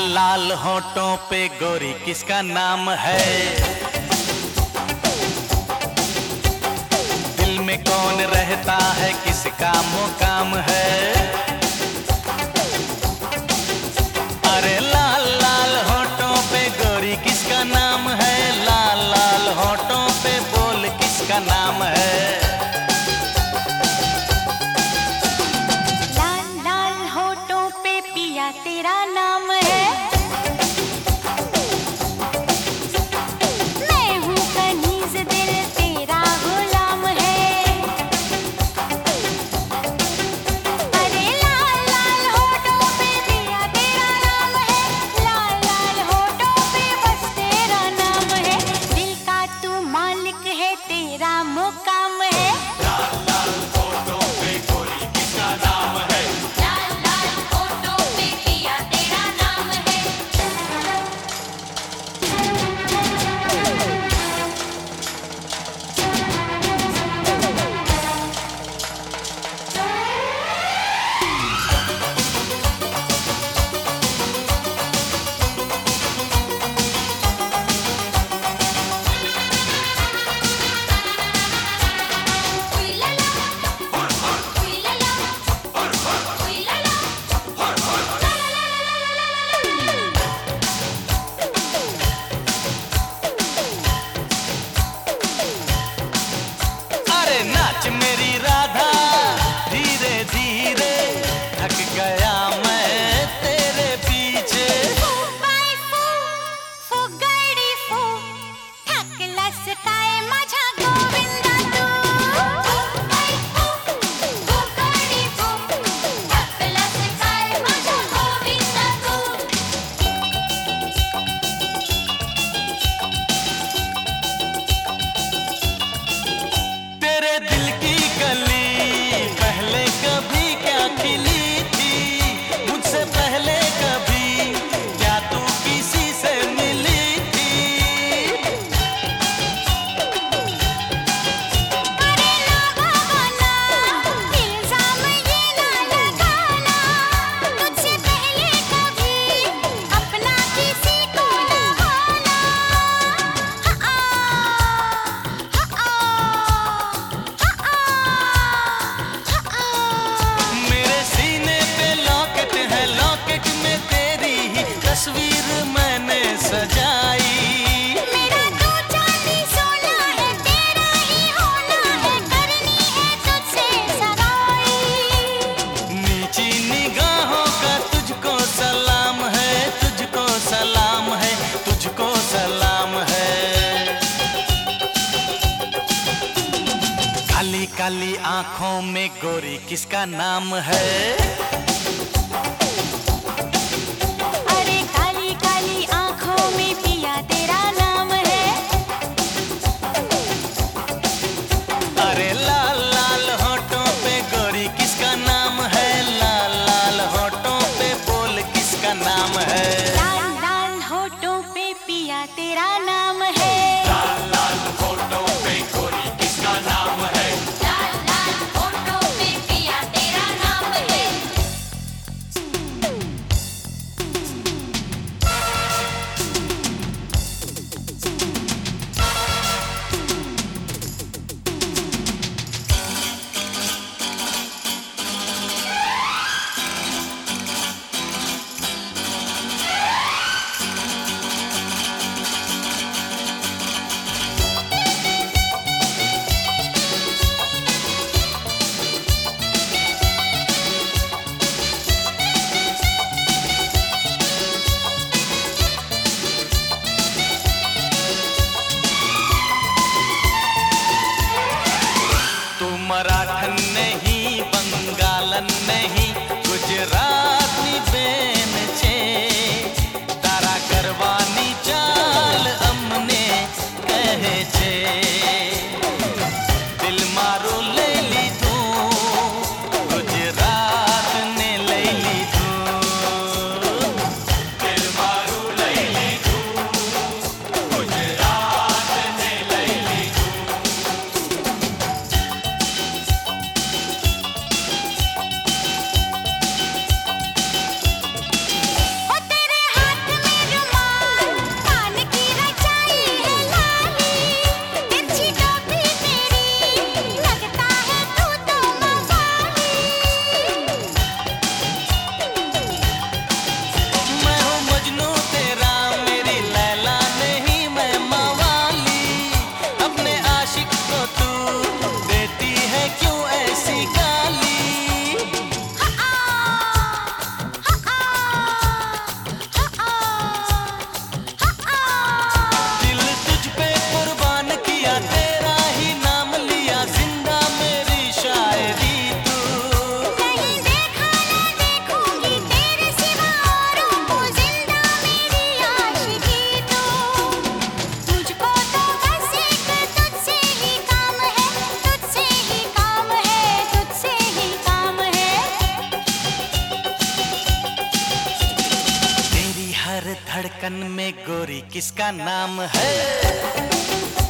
लाल होठों पे गोरी किसका नाम है? दिल में कौन रहता है, किसका मुकाम है? अरे लाल लाल होठों पे गोरी किसका नाम है? लाल लाल होठों पे बोल किसका नाम है? लाल लाल होठों पे पिया तेरा नाम है। मैं हूँ कनीज़, दिल तेरा गुलाम है। अरे लाल लाल होठों पे पिया तेरा नाम है। लाल लाल होठों पे बस तेरा नाम है। दिल का तू मालिक है, तेरा मुकाम है। लाल लाल होठों पे गोरी किसका नाम है? लाल लाल होठों पे पिया तेरा नाम है। अरे नाच मेरी राधा, धीरे धीरे थक गया मैं तेरे पीछे। फुगडी फू ठाकलास काय माझा गोविंदा तू। फुगडी फू ठाकलास काय माझा गोविंदा तू। तेरे दिल की कली पहले कभी क्या खिली थी? मुझसे पहले कभी क्या तू किसी से मिली थी? अरे लगाना इल्जाम ये ना लगाना। तुझसे पहले कभी अपना किसी को ना होना। मेरे सीने पे लॉकेट है, लॉकेट में तेरी ही तस्वीर मैंने सजाई। मेरा तू चांदी सोना है, तेरा ही होना है, करनी है तुझसे सगाई। नीची निगाहों का तुझको सलाम है, तुझको सलाम है, तुझको सलाम है। काली काली आंखों में गोरी किसका नाम है? अरे काली काली आंखों में पिया तेरा नाम है। अरे लाल लाल होठों पे गोरी किसका नाम है? लाल लाल होठों पे बोल किसका नाम है? लाल लाल होठों पे पिया तेरा नाम है। लाल लाल होठों पे गोरी किसका नाम है? लाल लाल होठों पे पिया तेरा नाम है। धड़कन में गोरी किसका नाम है?